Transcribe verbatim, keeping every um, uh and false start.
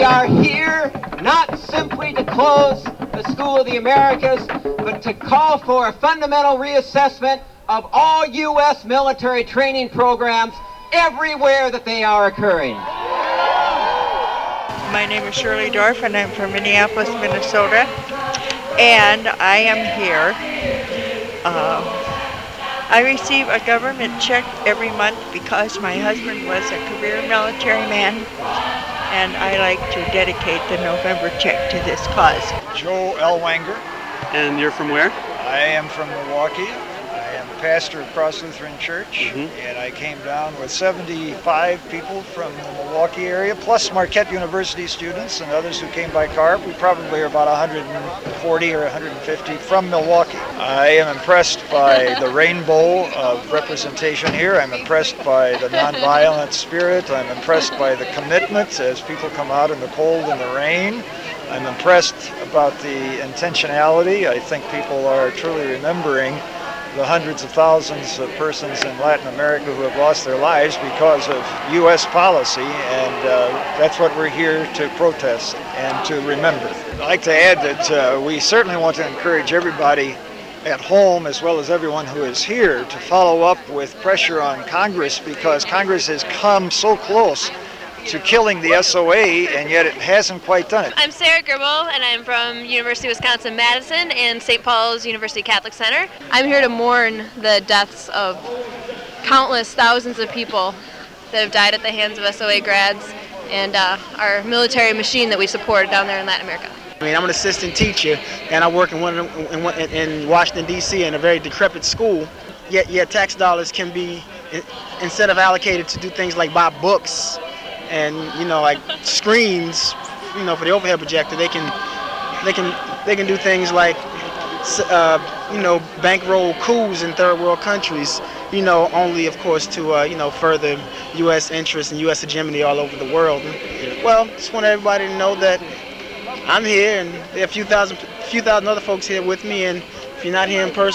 are here not simply to close the School of the Americas, but to call for a fundamental reassessment of all U S military training programs everywhere that they are occurring. My name is Shirley Dorff, and I'm from Minneapolis, Minnesota, and I am here. Uh, I receive a government check every month because my husband was a career military man, and I like to dedicate the November check to this cause. Joe Ellwanger. And you're from where? I am from Milwaukee. I am pastor of Cross Lutheran Church, mm-hmm. and I came down with seventy-five people from the Milwaukee area, plus Marquette University students and others who came by car. We probably are about one hundred forty or one hundred fifty from Milwaukee. I am impressed by the rainbow of representation here. I'm impressed by the nonviolent spirit. I'm impressed by the commitment as people come out in the cold and the rain. I'm impressed about the intentionality. I think people are truly remembering the hundreds of thousands of persons in Latin America who have lost their lives because of U S policy, and uh, that's what we're here to protest and to remember. I'd like to add that uh, we certainly want to encourage everybody at home as well as everyone who is here to follow up with pressure on Congress, because Congress has come so close to killing the S O A, and yet it hasn't quite done it. I'm Sarah Gribble, and I'm from University of Wisconsin-Madison and Saint Paul's University Catholic Center. I'm here to mourn the deaths of countless thousands of people that have died at the hands of S O A grads and uh, our military machine that we support down there in Latin America. I mean, I'm an assistant teacher, and I work in, one, in, one, in Washington, D C in a very decrepit school. Yet, yet tax dollars can be, instead of allocated to do things like buy books and, you know, like screens, you know, for the overhead projector, they can, they can, they can do things like, uh, you know, bankroll coups in third world countries, you know, only, of course, to, uh, you know, further U S interests and U S hegemony all over the world. Well, just want everybody to know that I'm here, and there are a few thousand, few thousand other folks here with me, and if you're not here in person,